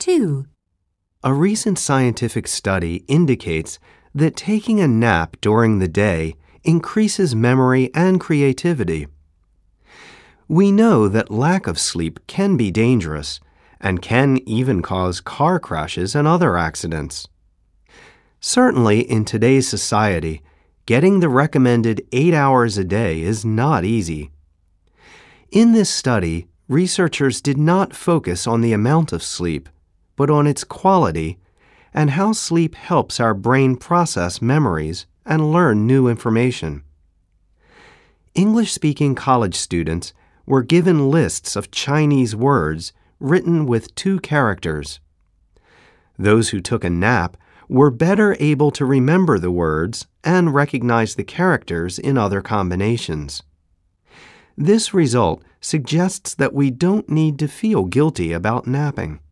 2. A recent scientific study indicates that taking a nap during the day increases memory and creativity. We know that lack of sleep can be dangerous and can even cause car crashes and other accidents. Certainly, in today's society, getting the recommended 8 hours a day is not easy. In this study, researchers did not focus on the amount of sleep, but on its quality and how sleep helps our brain process memories and learn new information. English-speaking college students were given lists of Chinese words written with 2 characters. Those who took a nap were better able to remember the words and recognize the characters in other combinations. This result suggests that we don't need to feel guilty about napping.